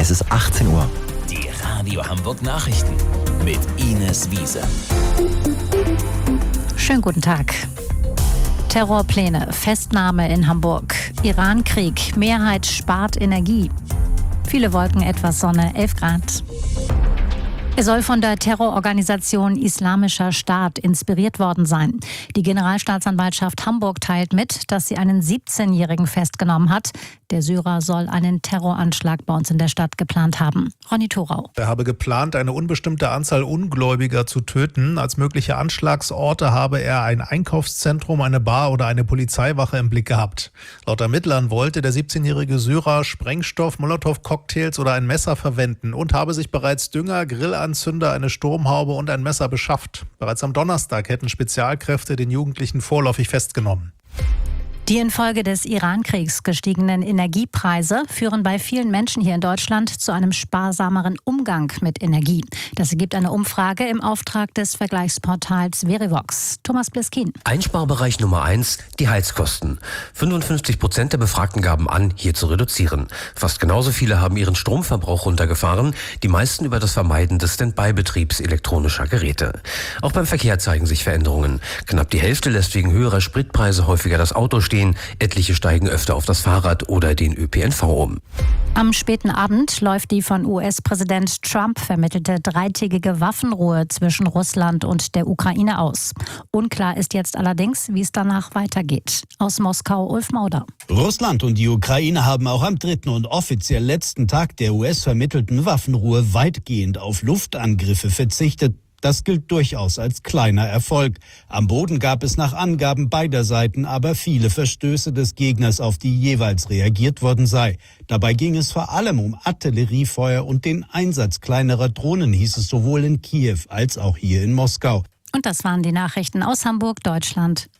Es ist 18 Uhr. Die Radio Hamburg Nachrichten mit Ines Wiese. Schönen guten Tag. Terrorpläne, Festnahme in Hamburg, Irankrieg, Mehrheit spart Energie. Viele Wolken, etwas Sonne, 11 Grad. Er soll von der Terrororganisation Islamischer Staat inspiriert worden sein. Die Generalstaatsanwaltschaft Hamburg teilt mit, dass sie einen 17-Jährigen festgenommen hat. Der Syrer soll einen Terroranschlag bei uns in der Stadt geplant haben. Ronny Thorau. Er habe geplant, eine unbestimmte Anzahl Ungläubiger zu töten. Als mögliche Anschlagsorte habe er ein Einkaufszentrum, eine Bar oder eine Polizeiwache im Blick gehabt. Laut Ermittlern wollte der 17-jährige Syrer Sprengstoff, Molotow-Cocktails oder ein Messer verwenden und habe sich bereits Dünger, Grillanzünder, eine Sturmhaube und ein Messer beschafft. Bereits am Donnerstag hätten Spezialkräfte den Jugendlichen vorläufig festgenommen. Die infolge des Irankriegs gestiegenen Energiepreise führen bei vielen Menschen hier in Deutschland zu einem sparsameren Umgang mit Energie. Das ergibt eine Umfrage im Auftrag des Vergleichsportals Verivox. Thomas Bliskin. Einsparbereich Nummer 1, die Heizkosten. 55% der Befragten gaben an, hier zu reduzieren. Fast genauso viele haben ihren Stromverbrauch runtergefahren, die meisten über das Vermeiden des Standby-Betriebs elektronischer Geräte. Auch beim Verkehr zeigen sich Veränderungen. Knapp die Hälfte lässt wegen höherer Spritpreise häufiger das Auto stehen. Etliche steigen öfter auf das Fahrrad oder den ÖPNV um. Am späten Abend läuft die von US-Präsident Trump vermittelte dreitägige Waffenruhe zwischen Russland und der Ukraine aus. Unklar ist jetzt allerdings, wie es danach weitergeht. Aus Moskau, Ulf Mauder. Russland und die Ukraine haben auch am 3. und offiziell letzten Tag der US-vermittelten Waffenruhe weitgehend auf Luftangriffe verzichtet. Das gilt durchaus als kleiner Erfolg. Am Boden gab es nach Angaben beider Seiten aber viele Verstöße des Gegners, auf die jeweils reagiert worden sei. Dabei ging es vor allem um Artilleriefeuer und den Einsatz kleinerer Drohnen, hieß es sowohl in Kiew als auch hier in Moskau. Und das waren die Nachrichten aus Hamburg, Deutschland